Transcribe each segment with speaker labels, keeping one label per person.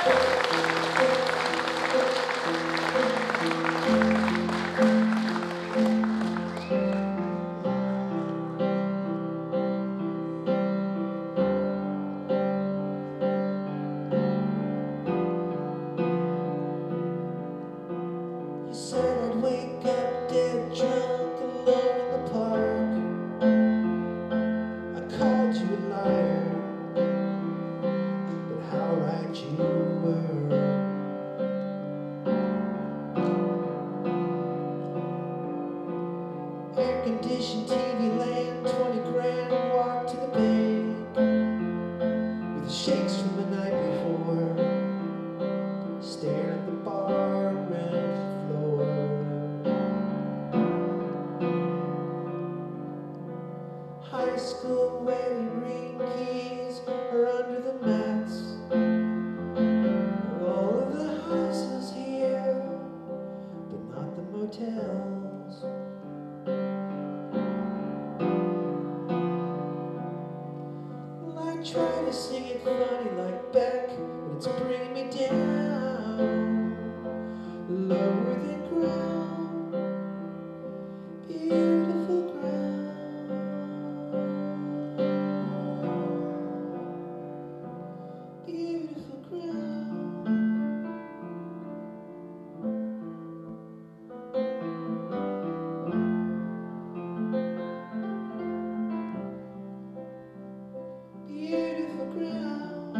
Speaker 1: Air-conditioned TV land, 20 grand, walk to the bank with the shakes from the night before, stare at the bar and floor. High school wedding ring keys are under the mats of all of the houses here, but not the motels. Try to sing it funny like Beck, but it's bringing me down, lower than ground, beautiful ground, beautiful ground. Beautiful ground.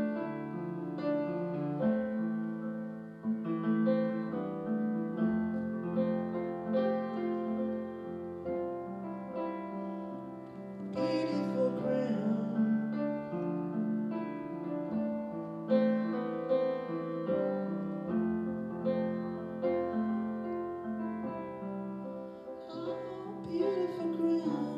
Speaker 1: Beautiful ground. Oh, beautiful ground.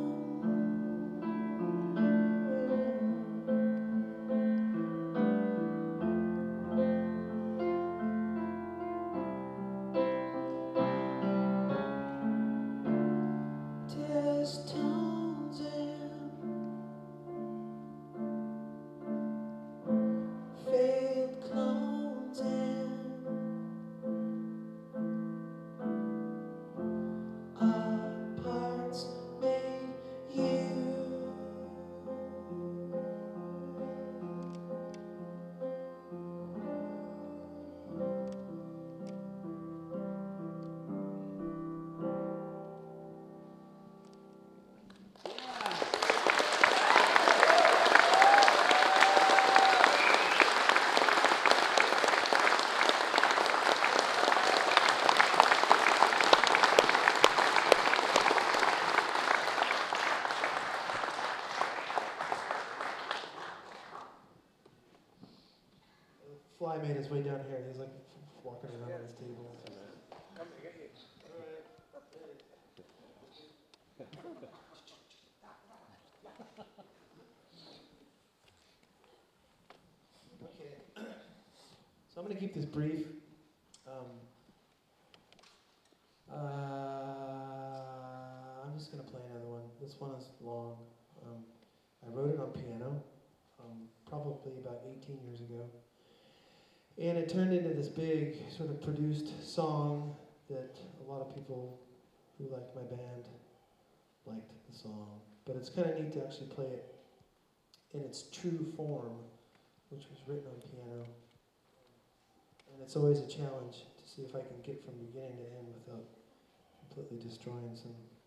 Speaker 1: Tones and failed clones and our parts made you. Fly made his way down here. He's like walking around on his table.
Speaker 2: Come to get you.
Speaker 1: Okay. So I'm going to keep this brief. I'm just going to play another one. This one is long. I wrote it on piano probably about 18 years ago. And it turned into this big sort of produced song that a lot of people who liked my band liked the song. But it's kind of neat to actually play it in its true form, which was written on piano. And it's always a challenge to see if I can get from beginning to end without completely destroying some